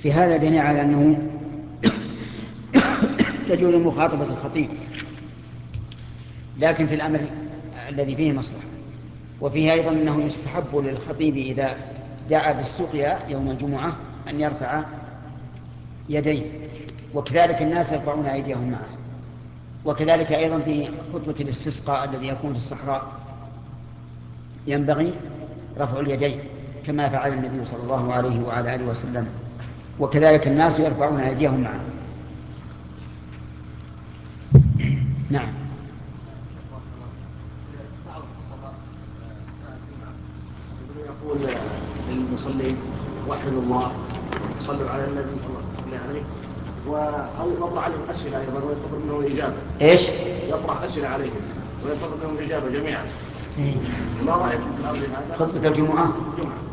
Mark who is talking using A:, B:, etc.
A: في هذا دليل على أنه تجوز مخاطبة الخطيب، لكن في الأمر الذي فيه مصلحة. وفيه أيضا أنه يستحب للخطيب إذا دعا بالسقيا يوم الجمعة أن يرفع يديه، وكذلك الناس يرفعون أيديهم معه. وكذلك أيضا في خطبة الاستسقاء الذي يكون في الصحراء ينبغي رفع اليدين كما فعل النبي صلى الله عليه وعلى آله وسلم، وكذلك الناس يرفعون أيديهم معه. نعم.
B: يقول للمصلين وحدوا الله، صلوا على النبي صلى الله عليه وسلم، ويطرح عليهم اسئله ايضا وينتظر منهم الاجابه.
A: ايش؟
B: يطرح اسئله عليهم وينتظر منهم الاجابه جميعا.
A: إيه؟
B: ما رايكم في الامر هذا؟
A: خطبة الجمعة.